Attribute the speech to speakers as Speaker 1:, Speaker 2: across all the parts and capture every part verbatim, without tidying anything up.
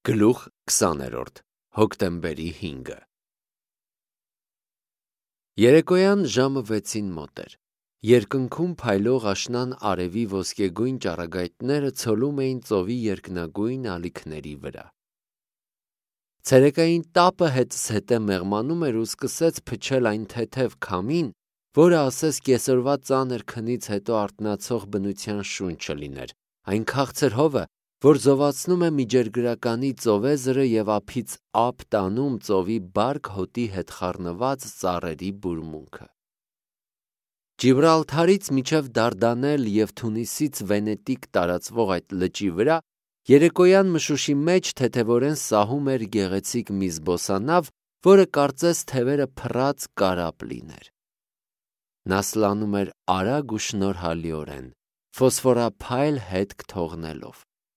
Speaker 1: Գլուխ քսաներորդ հոկտեմբերի հինգը Երեկոյան ժամը վեցին մոտ էր։ Երկնքում փայլող աշնան արևի ոսկեգույն ճառագայթները ցոլում էին ծովի երկնագույն ալիքների վրա։ Ցերեկային տապը հետզհետե մեղմանում էր ու սկսեց փչել այն թեթև քամին, որը ասես կեսօրվա ծանր քնից հետո արթնացող բնության շունչը լիներ, այն քաղցր հովը, որ զովացնում է միջերգրականի ծովեզրը և ափից ափ տանում ծովի բարք հոտի հետ խառնված ծառերի բուրմունքը։ Ջիբրալթարից մինչև Դարդանել և Թունիսից Վենետիկ տարածվող այդ լճի վրա երեկոյան մշուշի մեջ թեթևորեն սահում էր գեղեցիկ մի զբոսանավ, որը կարծես թևերը փռած կարապ լիներ։ Նա սլանում էր արագ ու շնորհալիորեն, ֆոսֆորափայլ հետք թողնելով։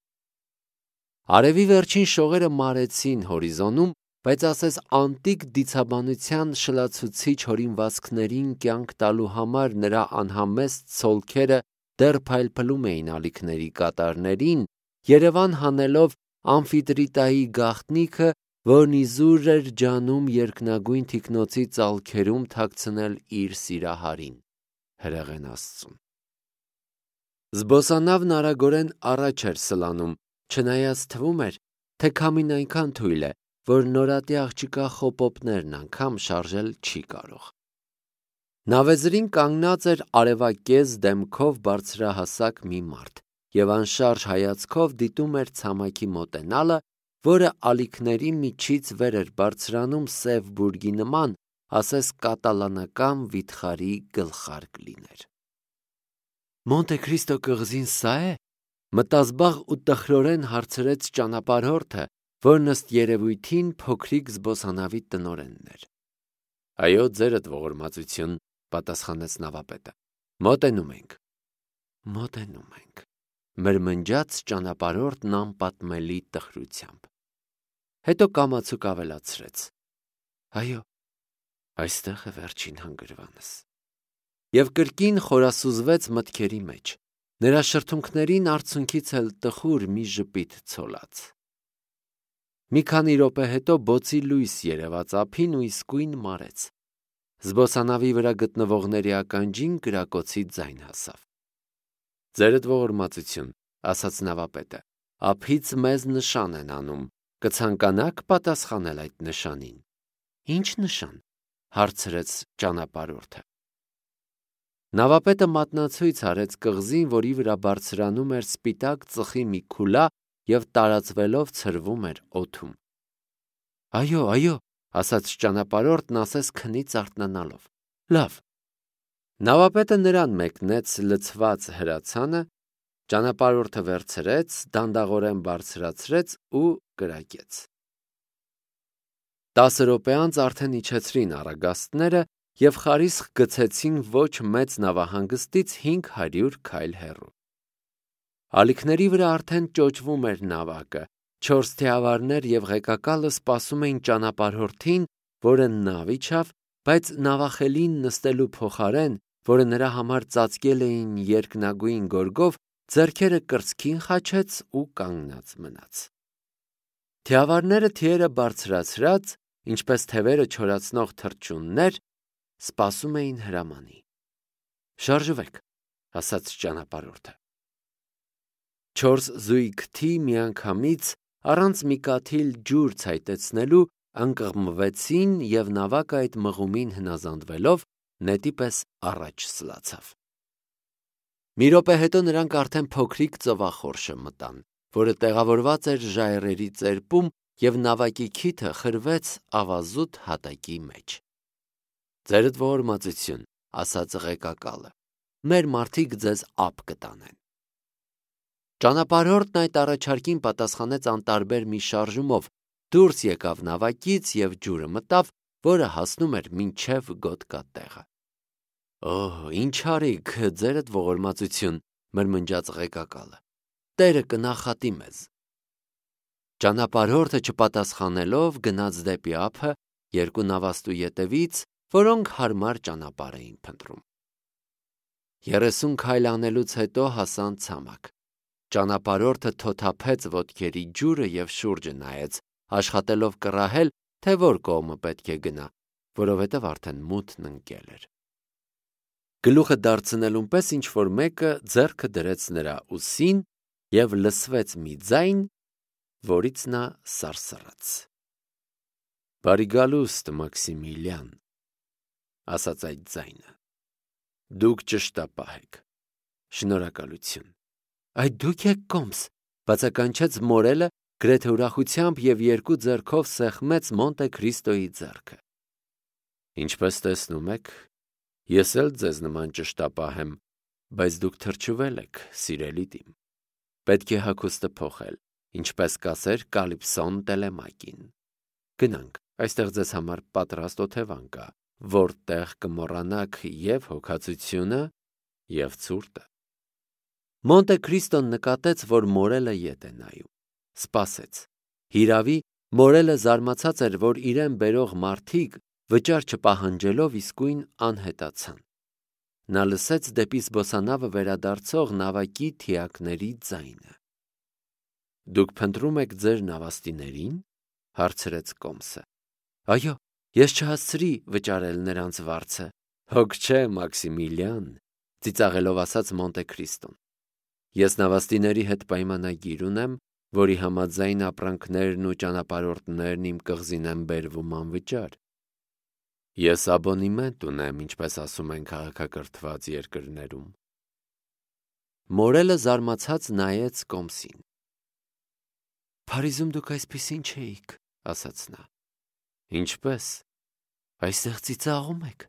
Speaker 1: Արևի վերջին շողերը մարեցին հորիզոնում, բայց ասես անտիկ դիցաբանության շլացուցիչ հորինվածքներին կյանք տալու համար նրա անհամեստ ցոլքերը դեռ փայլփլում էին ալիքների կատարներին, Երևան հանելով ամֆիտրիտայի գաղտնիքը, որն իզուր էր ջանում երկնագույն թիկնոցի ծալքերում թաքցնել իր սիրահարին, հրեղեն Աստծուն։ Զբոսանավն արագորեն առաջ էր սլանում, չնայած թվում էր, թե քամին այնքան թույլ է, որ նորատի աղջկա խոպոպներն անգամ շարժել չի կարող։ Նավեզրին կանգնած էր արևակեզ դեմքով բարձրահասակ մի մարդ և անշարժ հայացքով դիտում էր ցամաքի մոտենալը, որը ալիքների միջից վեր էր բարձրանում սև բուրգի նման, ասես կատալանական վիթխարի գլխարկ լիներ։ «Մոնտե Քրիստո կղզին սա է»։ Մտազբաղ ու տխրորեն հարցրեց ճանապարհորդը, որն ըստ երևույթին փոքրիկ զբոսանավի տնօրենն էր։ «Այո, ձերդ ողորմածություն», պատասխանեց նավապետը։ «Մոտենում ենք»։ «Մոտենում ենք», մրմնջաց ճանապարհորդն անպատմելի տխրությամբ։ Հետո կամացուկ ավելացրեց. «Այո, այստեղ է վերջին հանգրվանս»։ Եվ կրկին խորասուզվեց մտքերի մեջ։ Նրա շրթունքներին արցունքից էլ տխուր մի ժպիտ ցոլաց։ Մի քանի րոպե հետո բոցի լույս երևաց ափին ու իսկույն մարեց։ Զբոսանավի վրա գտնվողների ականջին կրակոցի ձայն հասավ։ «Ձերդ ողորմածություն», ասաց նավապետը, «ափից մեզ նշան են անում, կցանկանա՞ք պատասխանել այդ նշանին»։ «Ի՞նչ նշան», հարցրեց ճանապարհորդը։ Նավապետը մատնացույց արեց կղզին, որի վրա բարձրանում էր սպիտակ ծխի մի քուլա և տարածվելով ցրվում էր օդում։ «Այո, այո», ասաց ճանապարհորդն ասես քնից արթնանալով։ «Լավ»։ Նավապետը նրան մեկնեց լցված հրացանը, ճանապարհորդը վերցրեց, դանդաղորեն բարձրացրեց ու կրակեց։ Տասը րոպե անց արդեն իջեցրին առագաստները և խարիսխ գցեցին ոչ մեծ նավահանգստից հինգ հարյուր քայլ հեռու։ Ալիքների վրա արդեն ճոճվում էր նավակը, չորս թիավարներ և ղեկակալը սպասում էին ճանապարհորդին, որը նավ իջավ, բայց նավախելին նստելու փոխարեն, որը նրա համար ծածկել էին երկնագույն գորգով, ձեռքերը կրծքին խաչեց ու կանգնած մնաց։ Թիավարները թիերը բարձրացրած, ինչպես թևերը չորացնող թռչուններ, սպասում էին հրամանի։ «Շարժվեք», ասաց ճանապարհորդը։ Չորս զույգ թի միանգամից, առանց մի կաթիլ ջուր ցայտեցնելու, ընկղմվեցին և նավակը այդ մղումին հնազանդվելով նետի պես առաջ սլացավ։ Մի րոպե հետո նրանք արդեն փոքրիկ ծովախորշը մտան, որը տեղավորված էր ժայռերի ծերպում, և նավակի քիթը խրվեց ավազուտ հատակի մեջ։ «Ձերդ ողորմածություն», ասաց ղեկակալը, «մեր մարդիկ ձեզ ափ կտանեն»։ Ճանապարհորդն այդ առաջարկին պատասխանեց անտարբեր մի շարժումով, դուրս եկավ նավակից և ջուրը մտավ, որը հասնում էր մինչև գոտկատեղը։ «Օհ, ինչ արիք, ձերդ ողորմածություն», մրմնջաց ղեկակալը, «Տերը կնախատի մեզ»։ Ճանապարհորդը չպատասխանելով գնաց դեպի ափը երկու նավաստու ետևից, որոնք հարմար ճանապարհ էին փնտրում։ Երեսուն քայլ անելուց հետո հասան ցամաք։ Ճանապարհորդը թոթափեց ոտքերի ջուրը և շուրջը նայեց, աշխատելով կռահել, թե որ կողմը պետք է գնա, որովհետև արդեն մութն ընկել էր։ Գլուխը դարձնելուն պես ինչ-որ մեկը ձեռքը դրեց նրա ուսին և լսվեց մի ձայն, որից նա սարսռեց։ «Բարի գալուստ, Մաքսիմիլիան», ասաց այդ ձայնը։ «Դուք ճշտապահ եք։ Շնորհակալություն»։ «Այդ դուք եք, Կոմս», բացականչեց Մորելը, գրեթե ուրախությամբ և երկու ձեռքով սեղմեց Մոնտե Քրիստոյի ձեռքը։ «Ինչպես տեսնում եք, ես էլ ձեզ նման ճշտապահ եմ, բայց դուք թրջվել եք, սիրելի տիմ։ Պետք է հագուստը փոխել, ինչպես կասեր Կալիպսոն Տելեմակին։ Գնանք, այստեղ ձեզ համար պատրաստ օթևան կա, որտեղ կմոռանաք և հոգածությունը, և ցուրտը»։ Մոնտե Քրիստոն նկատեց, որ Մորելը ետ է նայում։ Սպասեց։ Հիրավի, Մորելը զարմացած էր, որ իրեն բերող մարդիկ վճար չպահանջելով իսկույն անհետացան։ Նա լսեց դեպի զբոսանավը վերադարձող նավակի թիակների ձայնը։ «Դուք փնտրում եք ձեր նավաստիների՞ն», հարցրեց Կոմսը։ «Այո, ես չհասցրի վճարել նրանց վարձը»։ «Հոգ չէ, Մաքսիմիլիան», ծիծաղելով ասաց Մոնտե Քրիստոն։ «Ես նավաստիների հետ պայմանագիր ունեմ, որի համաձայն ապրանքներն ու ճանապարհորդներն իմ կղզին են բերվում անվճար։ Ես աբոնիմենտ ունեմ, ինչպես ասում են քաղաքակրթված երկրներում»։ Մորելը զարմացած նայեց Կոմսին։ «Փարիզում դուք այսպիսին չէիք», ասաց նա։ «Ինչպես։ Այստեղ ծիծաղում եք»։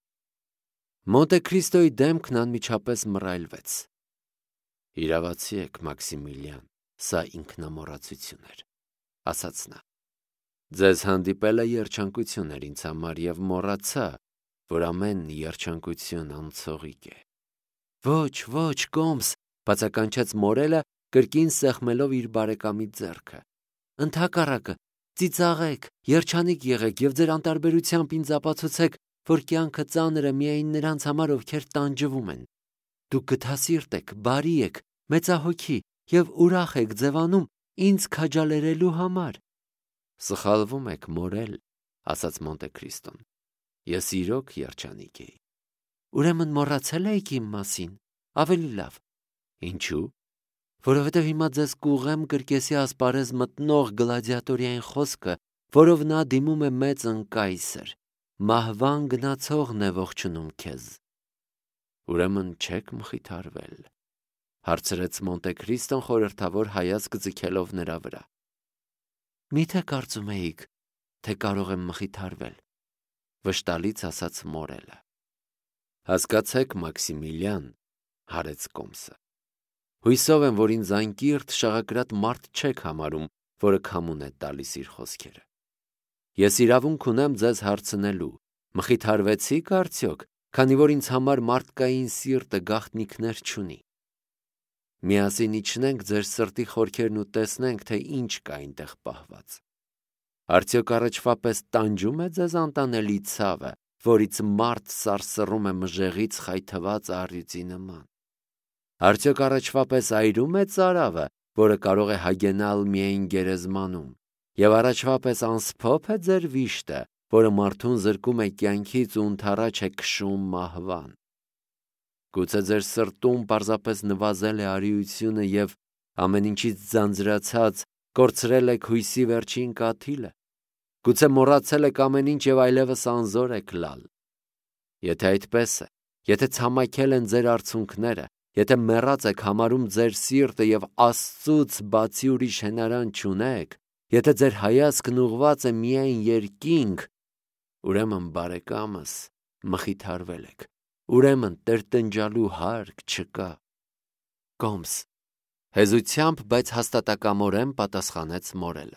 Speaker 1: Մոնտե Քրիստոյի դեմքն անմիջապես մռայլվեց։ «Իրավացի եք, Մաքսիմիլիան, սա ինքնամոռացություն էր», ասաց նա։ «Ձեզ հանդիպելը երջանկություն էր ինձ համար և մոռացա, որ ամեն երջանկություն անցողիկ է»։ «Ոչ, ոչ, Կոմս», բացականչեց Մորելը, կրկին սեղմելով իր բարեկամի ձեռքը։ «Ընդհակառակը, ծիծաղեք, երջանիկ եղեք և ձեր անտարբերությամբ ինձ ապացուցեք, որ կյանքը ծանր է միայն նրանց համար, ովքեր տանջվում են։ Դուք գթասիրտ եք, բարի եք, մեծահոգի և ուրախ եք ձևանում ինձ քաջալերելու համար»։ «Սխալվում եք, Մորել», ասաց Մոնտե Քրիստոն։ «Ես իրոք երջանիկ էի»։ «Ուրեմն մոռացել եք իմ մասին։ Ավելի լավ։ Ինչու՞։ Որովհետև հիմա ձեզ կուղղեմ կրկեսի ասպարեզ մտնող գլադիատորի այն խոսքը, որով նա դիմում է մեծ ընկայսր. «Մահվան գնացողն է ողջունում քեզ»։ «Ուրեմն չեք մխիթարվել», հարցրեց Մոնտե Քրիստոն խորհրդավոր հայացք ձգելով նրա վրա։ «Մի՞թե կարծում էիք, թե կարող եմ մխիթարվել», վշտալից ասաց Մորելը։ «Հասկացեք, Մաքսիմիլիան», հարեց Կոմսը։ «Հույսով եմ, որ ինձ անկիրթ շաղակրատ մարդ չեք համարում, որը քամուն է տալիս իր խոսքերը։ Ես իրավունք ունեմ ձեզ հարցնելու. մխիթարվեցի՞ք արդյոք, քանի որ ինձ համար մարդկային սիրտը գաղտնիքներ չունի։ Միասին իջնենք ձեր սրտի խորքերն ու տեսնենք, թե ինչ կա այնտեղ պահված։ Արդյոք առաջվա պես տանջում է ձեզ անտանելի ցավը, որից մարդ սարսռում է մժեղից խայթված առյուծի նման։ Արդյոք առաջվա պես այրում է ծարավը, որը կարող է հագենալ միայն գերեզմանում, և առաջվա պես անսփոփ է ձեր վիշտը, որը մարդուն զրկում է կյանքից ու ընդառաջ է քշում մահվան։ Գուցե ձեր սրտում պարզապես նվազել է արիությունը և, ամեն ինչից ձանձրացած, կորցրել եք հույսի վերջին կաթիլը։ Գուցե մոռացել եք ամեն ինչ և այլևս անզոր եք լալ։ Եթե այդպես է, եթե ցամաքել են ձեր արցունքները, եթե մեռած եք համարում ձեր սիրտը և Աստծուց բացի ուրիշ հենարան չունեք, եթե ձեր հայացքն ուղղված է միայն երկինք, ուրեմն, բարեկամս, մխիթարվել եք, ուրեմն տրտնջալու հարկ չկա։ Կոմս, հեզությամբ, բայց հաստատակամորեն պատասխանեց Մորելը։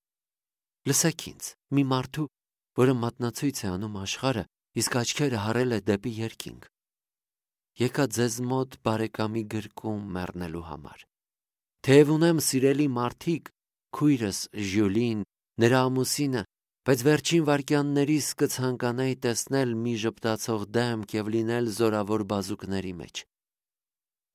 Speaker 1: Լսեք ինձ, մի մարդու, որը մատնացույց է անում աշխարհը, իսկ աչքերը հառել է դեպի երկինք։ Եկա ձեզ մոտ բարեկամի գրկում մեռնելու համար։ Թեև ունեմ սիրելի մարդիկ, քույրս Ժյուլին, նրա ամուսինը, բայց վերջին վայրկյաններիս կցանկանայի տեսնել մի ժպտացող դեմք և լինել զորավոր բազուկների մեջ։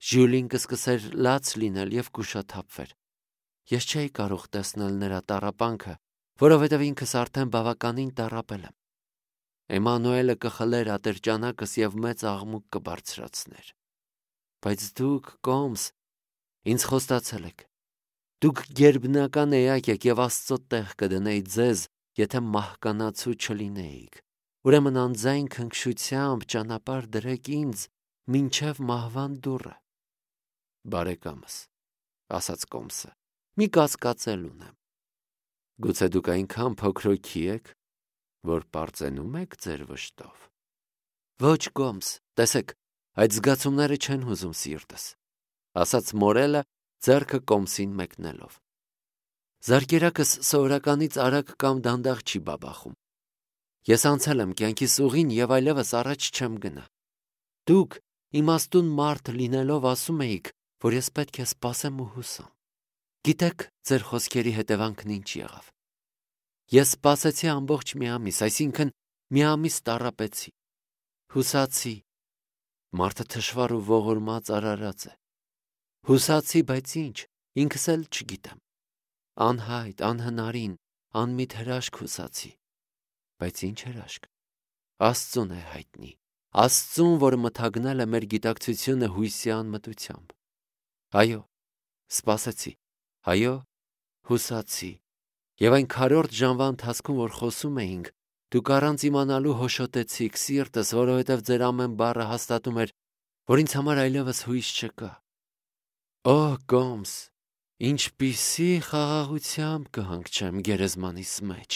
Speaker 1: Ժյուլին կսկսեր լաց լինել և կուշաթափվեր։ Ես չէի կարող տեսնել նրա տառապանքը, որովհետև ինքս արդեն բավականին տառապել եմ։ Էմանուելը կխլեր ատրճանակս և մեծ աղմուկ կբարձրացներ։ Բայց դուք, Կոմս, ինձ խոստացել եք։ Դուք գերբնական էակ եք և Աստծո տեղ կդնեի ձեզ, եթե մահկանացու չլինեիք։ Ուրեմն անձայն քնքշությամբ ճանապարհ դրեք ինձ մինչև մահվան դուռը։ Բարեկամս, ասաց Կոմսը, մի կասկածել ունեմ։ Գուցե դուք այնքան փոքրոքի եք, որ պարծենում եք ձեր վշտով։ Ոչ, Կոմս, տեսեք, այդ զգացումները չեն հուզում սիրտս, ասաց Մորելը ձեռքը Կոմսին մեկնելով։ Զարկերակս սովորականից արագ կամ դանդաղ չի բաբախում։ Ես անցել եմ կյանքիս ուղին և այլևս առաջ չեմ գնա։ Դուք իմաստուն մարդ լինելով ասում էիք, որ ես պետք է սպասեմ ու հուսամ։ Գիտեք ձեր խոսքերի հետևանքն ինչ եղավ։ Ես սպասեցի ամբողջ մի ամիս, այսինքն մի ամիս տառապեցի։ Հուսացի։ Մարդը թշվառ ու ողորմած արարած է։ Հուսացի, բայց ինչ, ինքս էլ չգիտեմ։ Անհայտ, անհնարին, անմիտ հրաշք հուսացի։ Բայց ինչ հրաշք։ Աստծուն է հայտնի։ Աստծուն, որը մթագնել է մեր գիտակցությունը հույսի անմտությամբ։ Այո, սպասեցի։ Այո, հուսացի։ Եվ այն քառորդ ժամվա ընթացքում, որ խոսում էինք, դուք առանց իմանալու հոշոտեցիք սիրտս, որովհետև ձեր ամեն բառը հաստատում էր, որ ինձ համար այլևս հույս չկա։ Օ, Կոմս, ինչպիսի խաղաղությամբ կհանգչեմ գերեզմանիս մեջ։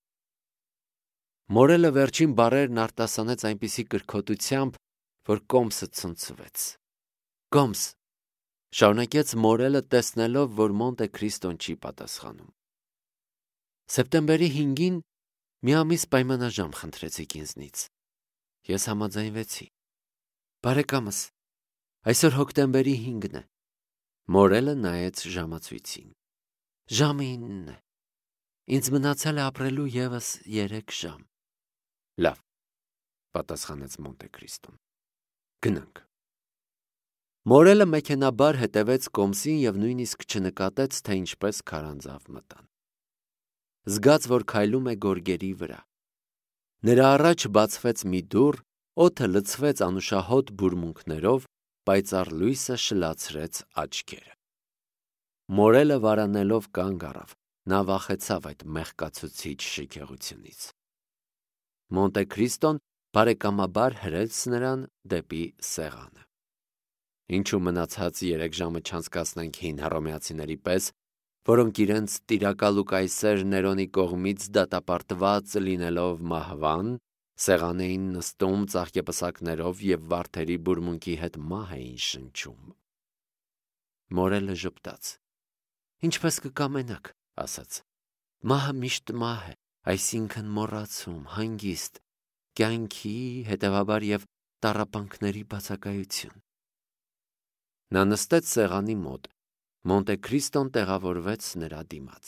Speaker 1: Մորելը վերջին բառերն արտասանեց այնպիսի կրքոտությամբ, որ Կոմսը ցնցվեց։ Կոմս, շարունակեց Մորելը, տեսնելով, որ Մոնտե Քրիստոն չի պատասխանում։ Սեպտեմբերի հինգին մի ամիս պայմանաժամ խնդրեցիք ինձնից։ Ես համաձայնվեցի։ Բարեկամս, այսօր հոկտեմբերի հինգն է։ Մորելը նայեց ժամացույցին։ Ժամը ինն է։ Ինձ մնացել է ապրելու ևս երեք ժամ։ Լավ, պատասխանեց Մոնտե Քրիստոն։ Գնանք։ Մորելը մեքենաբար հետևեց Կոմսին և նույնիսկ չնկատեց, թե ինչպես քարանձավ մտան։ Զգաց, որ քայլում է գորգերի վրա։ Նրա առաջ բացվեց մի դուռ, օդը լցվեց անուշահոտ բուրմունքներով, պայծառ լույսը շլացրեց աչքերը։ Մորելը վարանելով կանգ առավ, նա վախեցավ այդ մեղկացուցիչ շքեղությունից։ Մոնտե Քրիստոն բարեկամաբար հրեց նրան դեպի սեղանը։ Ինչու մնացած երեք ժամը չանցկացնենք հին հռոմեացիների պես, որոնք իրենց տիրակալ ու կայսեր Ներոնի կողմից դատապարտված լինելով մահվան, սեղան էին նստում ծաղկեպսակներով և վարդերի բուրմունքի հետ մահ էին շնչում։ Մորելը ժպտաց։ Ինչպես կկամենաք, ասաց։ Մահը միշտ մահ է, այսինքն մոռացում, հանգիստ, կյանքի, հետևաբար և տառապանքների բացակայություն։ Նա նստեց սեղանի մոտ, Մոնտե Քրիստոն տեղավորվեց նրա դիմաց։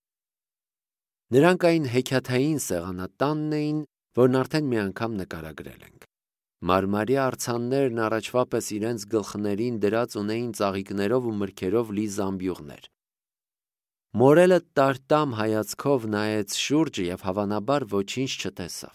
Speaker 1: Նրանք այն հեքիաթային սեղանատանն էին, որն արդեն մի անգամ նկարագրել ենք։ Մարմարյա արձաններն առաջվա պես իրենց գլխներին դրած ունեին ծաղիկներով ու մրգերով լի զամբյուղներ։ Մորելը տարտամ հայացքով նայեց շուրջը և հավանաբար ոչինչ չտեսավ։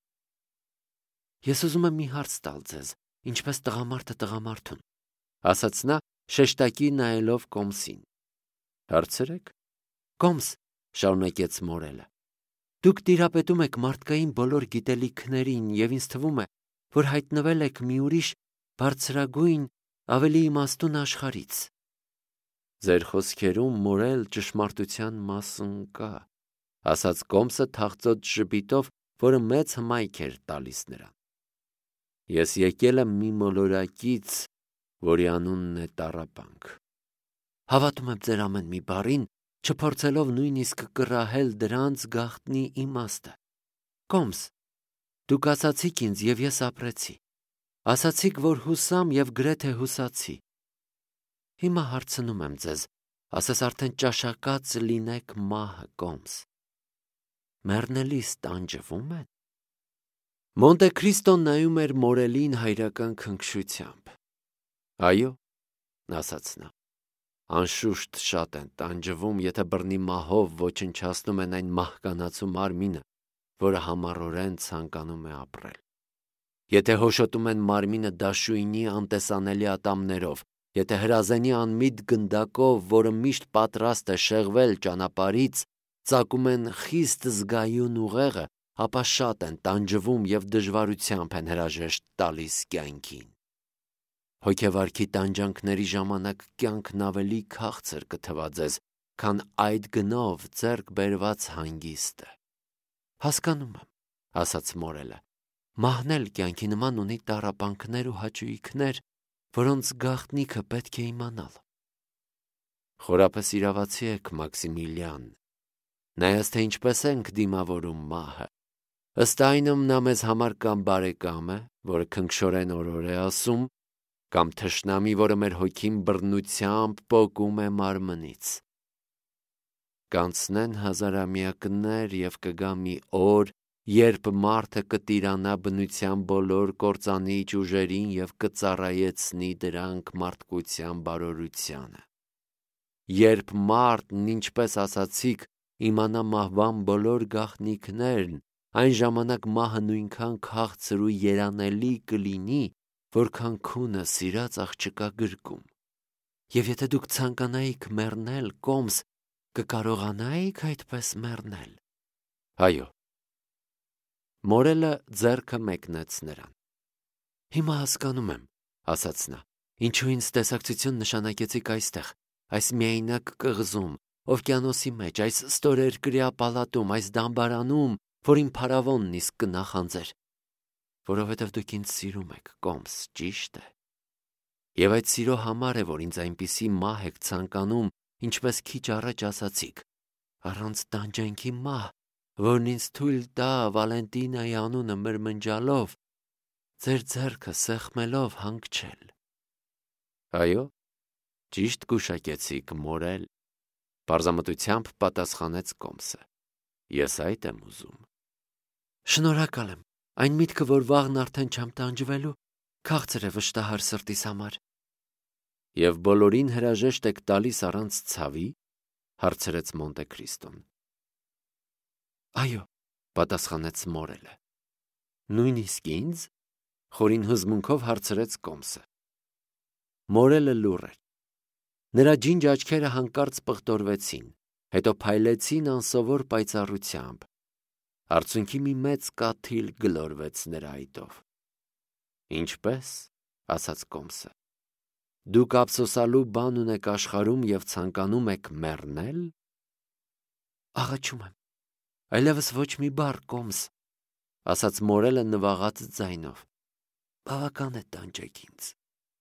Speaker 1: Ես ուզում եմ մի հարց տալ ձեզ, ինչպես տղամարդը տղամարդուն, ասաց նա, շեշտակի նայելով Կոմսին։ Հարցրեք։ Կոմս, շարունակեց Մորելը, դուք տիրապետում եք մարդկային բոլոր գիտելիքներին և ինձ թվում է, որ հայտնվել եք մի ուրիշ բարձրագույն, ավելի իմաստուն աշխարհից։ Ձեր խոսքերում, Մորել, ճշմարտության մասն կա, ասաց Կոմսը թախծոտ ժպիտով, որը մեծ հմայք էր տալիս նրան։ Ես եկել եմ մի մոլորակից, որի անունն է տառապանք։ Հավատում եմ ձեր ամեն մի բառին, չփորձելով նույնիսկ կռահել դրանց գաղտնի իմաստը։ Կոմս, դուք ասացիք ինձ, և ես ապրեցի։ Ասացիք, որ հուսամ և գրեթե հուսացի։ Հիմա հարցնում եմ ձեզ, ասես արդեն ճաշակած լինեք մահը, Կոմս։ Մեռնելիս տանջվում են։ Մոնտե Քրիստոն նայում էր Մորելին հայրական քնքշությամբ։ Այո, ասաց նա։ Անշուշտ շատ են տանջվում, եթե բռնի մահով ոչնչացնում են այն մահկանացու մարմինը, որը համառորեն ցանկանում է ապրել։ Եթե հոշոտում են մարմինը դաշույնի անտեսանելի ատամներով, եթե հրազենի անմիտ գնդակով, որը միշտ պատրաստ է շեղվել ճանապարհից, ծակում են խիստ զգայուն ուղեղը, ապա շատ են տանջվում և դժվարությամբ են հրաժեշտ տալիս կյանքին։ Հոգևարքի տանջանքների ժամանակ կյանքն ավելի քաղցր կթվա ձեզ, քան այդ գնով ձեռք բերված հանգիստը։ Հասկանում եմ, ասաց մորելը, մահն էլ կյանքի նման ունի տառապանքներ ու հաճույքներ, որոնց գաղտնիքը պետք է իմանալ։ Խորապես իրավացի եք, Մաքսիմիլիան, նայած թե ինչպես ենք դիմավորում մահը։ Ըստ այնմ նա մեզ համար կամ բարեկամ է, որը քնքշորեն օրոր է ասում, կամ թշնամի, որը մեր հոգին բռնությամբ պոկում է մարմնից։ Կանցնեն հազարամյակներ և կգա մի օր, երբ մարդը կտիրանա բնության բոլոր կործանիչ ուժերին և կծառայեցնի դրանք մարդկության բարօրությանը։ Երբ մարդն, ինչպես ասացիք, իմանա մահվան բոլոր գաղտնիքներն, այն ժամանակ մահը նույնքան քաղցր ու երանելի կլինի, որքան քունը սիրած աղջկա գրկում։ Եվ եթե դուք ցանկանայիք մեռնել կոմս, կկարողանայիք այդպես մեռնել։ Այո։ Մորելը ձեռքը մեկնեց նրան։ Հիմա հասկանում եմ, ասաց նա, ինչու ինձ տեսակցություն նշանակեցիք այստեղ, այս միայնակ կղզում, օվկիանոսի մեջ, այս ստորերկրյա պալատում, այս դամբարանում, որին փարավոնն իսկ կնախանձեր։ Որովհետև դուք ինձ սիրում եք, կոմս, ճիշտ է։ Եվ այդ սիրո համար է, որ ինձ այնպիսի մահ եք ցանկանում, ինչպես քիչ առաջ ասացիք, առանց տանջանքի մահ, որն ինձ թույլ տա Վալենտինայի անունը մրմնջալով, ձեր ձեռքը սեղմելով հանգչել։ Այո, ճիշտ գուշակեցիք, մորել, պարզամտությամբ պատասխանեց կոմսը։ Ես այդ եմ ուզում։ Շնորհակալ եմ, այն միտքը, որ վաղն արդեն չեմ տանջվելու, քաղցր է վշտահար սրտիս համար։ Եվ բոլորին հրաժեշտ եք տալիս առանց ցավի, հարցրեց Մոնտե Քրիստոն։ Այո, պատասխանեց մորելը։ Նույնիսկ ինձ, խորին հզմունքով հարցրեց կոմսը։ Մորելը լուռ էր։ Նրա ջինջ աչքերը հանկարծ պղտորվեցին, հետո փայլեցին անսովոր պայծառությամբ։ Արցունքի մի մեծ կաթիլ գլորվեց նրա այտով։ Ինչպես, ասաց կոմսը, դուք ափսոսալու բան ունեք աշխարհում և ցանկանում եք մեռնել։ Աղաչում եմ, այլևս ոչ մի բառ, կոմս, ասաց մորելը նվաղած ձայնով։ Բավական է տանջեք ինձ։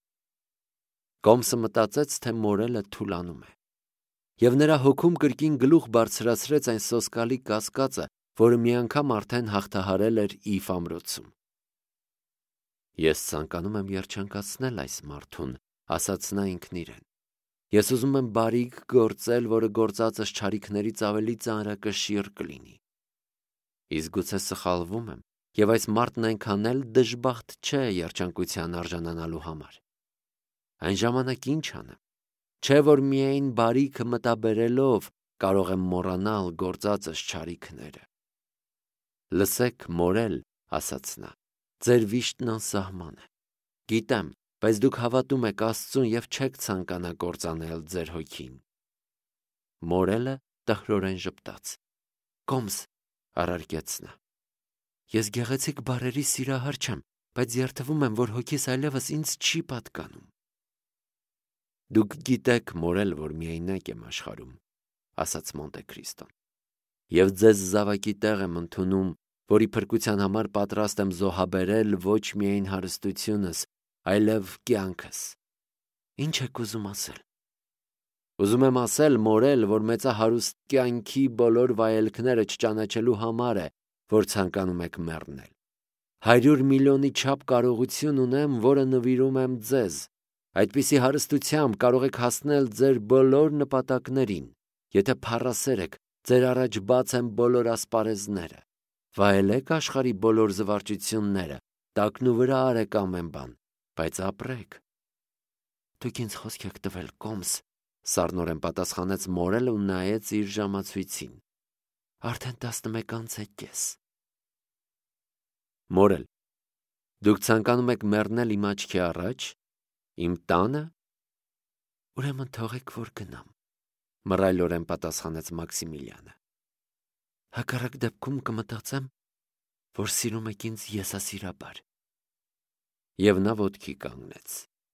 Speaker 1: Կոմսը մտածեց, թե մորելը թուլանում է, և նրա հոգում կրկին գլուխ բարձրացրեց այն սոսկալի կասկածը, որը մի անգամ արդեն հաղթահարել էր Իվ ամրոցում։ Ես ցանկանում եմ երջանկացնել այս մարդուն, ասաց նա ինքն իրեն։ Ես ուզում եմ բարիք գործել, որը գործածս չարիքներից ավելի ծանրակշիռ կլինի։ Իսկ գուցե սխալվում եմ, և այս մարդն այնքան էլ դժբախտ չէ երջանկության արժանանալու համար։ Այն ժամանակ ինչ անեմ, չէ որ միայն բարիքը մտաբերելով կարող եմ մոռանալ գործածս չարիքները։ Լսեք, մորել, ասաց նա, ձեր վիշտն անսահման է։ Գիտեմ, բայց դուք հավատում եք Աստծուն և չեք ցանկանա կործանել ձեր հոգին։ Մորելը տխրորեն ժպտաց։ Կոմս, առարկեց նա, ես գեղեցիկ բառերի սիրահար չեմ, բայց երդվում եմ, որ հոգիս այլևս ինձ չի պատկանում։ Դուք գիտեք, մորել, որ միայնակ եմ աշխարհում, ասաց Մոնտե Քրիստոն, և ձեզ զավակի տեղ եմ ընդունում, որի փրկության համար պատրաստ եմ զոհաբերել ոչ միայն հարստությունս, այլև կյանքս։ Ինչ եք ուզում ասել։ Ուզում եմ ասել, մորել, որ մեծահարուստ կյանքի բոլոր վայելքները չճանաչելու համար է, որ ցանկանում եք մեռնել։ Հարյուր միլիոնի չափ կարողություն ունեմ, որը նվիրում եմ ձեզ։ Այդպիսի հարստությամբ կարող եք հասնել ձեր բոլոր նպատակներին, եթե փառասեր եք, ձեր առաջ բաց են բոլոր ասպարեզները։ Վայելեք աշխարհի բոլոր զվարճությունները, տակնուվրա արեք ամեն բան, բայց ապրեք։ Դուք ինձ խոսք եք տվել, կոմս, սառնորեն պատասխանեց Մորելը ու նայեց իր ժամացույցին։ Արդեն տասնմեկ անց է կես։ Մորել, դուք ցանկանում եք մեռնել իմ աչքի առաջ, իմ տանը։ Ուրեմն թողեք, որ գնամ, մռայլորեն պատասխանեց Մաքսիմիլիանը։ Հակառակ դեպքում կմտածեմ, որ սիրում եք ինձ եսասիրաբար։ Եվ նա ոտքի կանգնեց։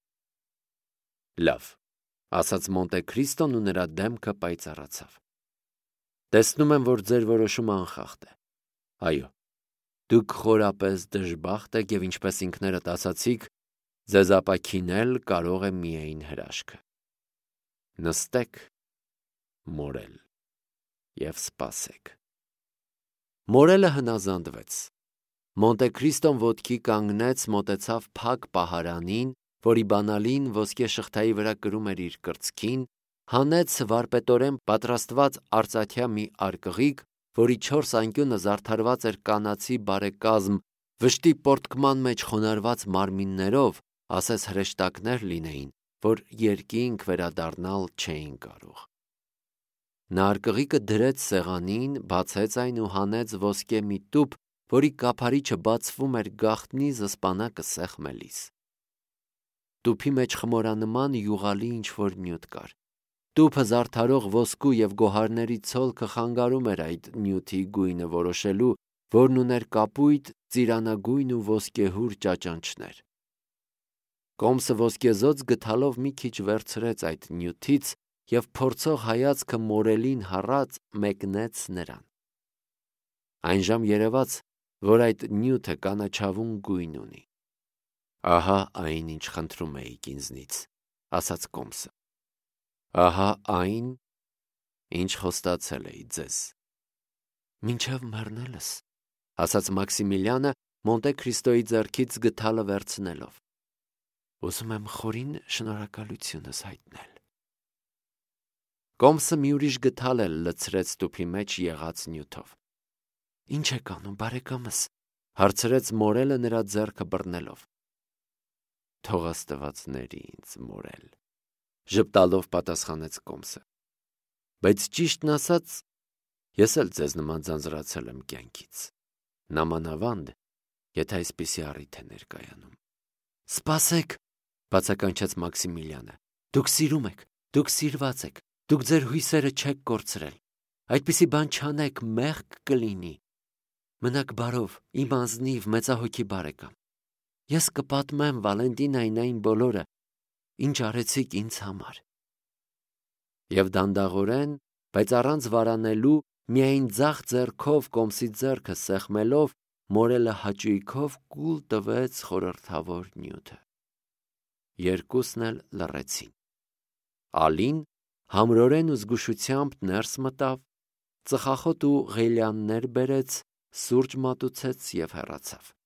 Speaker 1: Լավ, ասաց Մոնտե Քրիստոն ու նրա դեմքը պայծառացավ։ Տեսնում եմ, որ ձեր որոշումը անխախտ է։ Այո, դուք խորապես դժբախտ եք և ինչպես ինքներդ ասացիք, ձեզ ապաքինել կարող է միայն հրաշքը։ Նստեք, Մորել, և սպասեք։ Մորելը հնազանդվեց։ Մոնտե Քրիստոն ոտքի կանգնեց, մոտեցավ փակ պահարանին, որի բանալին ոսկե շղթայի վրա կրում էր իր կրծքին, հանեց վարպետորեն պատրաստված արծաթյա մի արկղիկ, որի չորս անկյունը զարդարված էր կանացի բարեկազմ, վշտի պոռթկման մեջ խոնարհված մարմիններով, ասես հրեշտակներ լինեին, որ երկինք վերադառնալ չէին կարող։ Նա արկղիկը դրեց սեղանին, բացեց այն ու հանեց ոսկե մի տուփ, որի կափարիչը բացվում էր գաղտնի զսպանակը սեղմելիս։ Տուփի մեջ խմորանման յուղալի ինչ-որ նյութ կար։ Տուփը զարդարող ոսկու և գոհարների ցոլքը խանգարում էր այդ նյութի գույնը որոշելու, որն ուներ կապույտ, ծիրանագույն ու ոսկեհուր ճաճանճներ։ Կոմսը ոսկեզօծ գդալով մի քիչ վերցրեց այդ նյութից և փորձող հայացքը Մորելին հառած մեկնեց նրան։ Այնժամ երևաց, որ այդ նյութը կանաչավուն գույն ունի։ Ահա այն, ինչ խնդրում էիք ինձնից, ասաց Կոմսը։ Ահա այն, ինչ խոստացել էի ձեզ։ Մինչև մեռնելս, ասաց Մաքսիմիլիանը Մոնտե Քրիստոյի ձեռքից գդալը վերցնելով։ Ուզում եմ խորին շնորհակալությունս հայտնել։ Կոմսը մի ուրիշ գդալ էլ լցրեց տուփի մեջ եղած նյութով։ Ինչ եք անում, բարեկամս, հարցրեց Մորելը նրա ձեռքը բռնելով։ Թող աստվածների ինձ, Մորել, ժպտալով պատասխանեց Կոմսը։ Բայց ճիշտն ասած, ես էլ ձեզ նման ձանձրացել եմ կյանքից, նամանավանդ, եթե այսպիսի առիթ է ներկայանում։ Սպասեք, բացականչեց Մաքսիմիլիանը, դուք սիրում եք, դուք սիրված եք, դուք ձեր հույսերը չեք կորցրել, այդպիսի բան չանեք, մեղք կլինի։ Մնաք բարով, իմ ազնիվ մեծահոգի բարեկամ։ Ես կպատմեմ Վալենտինային այն բոլորը, ինչ արեցիք ինձ համար։ Եվ դանդաղորեն, բայց առանց վարանելու, միայն ձախ ձեռքով Կոմսի ձեռքը սեղմելով, Մորելը հաճույքով կուլ տվեց խորհրդավոր նյութը։ Երկուսն էլ լռեցին։ Ալին համրորեն ու զգուշությամբ ներս մտավ, ծխախոտ ու ղելյաններ բերեց, սուրճ մատուցեց և հեռացավ։